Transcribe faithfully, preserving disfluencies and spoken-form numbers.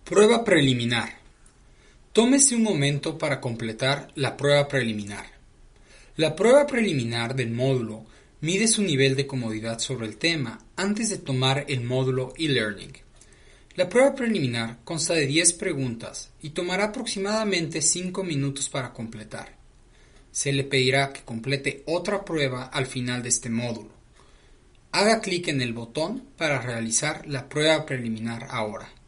Prueba preliminar. Tómese un momento para completar la prueba preliminar. La prueba preliminar del módulo mide su nivel de comodidad sobre el tema antes de tomar el módulo e-learning. La prueba preliminar consta de diez preguntas y tomará aproximadamente cinco minutos para completar. Se le pedirá que complete otra prueba al final de este módulo. Haga clic en el botón para realizar la prueba preliminar ahora.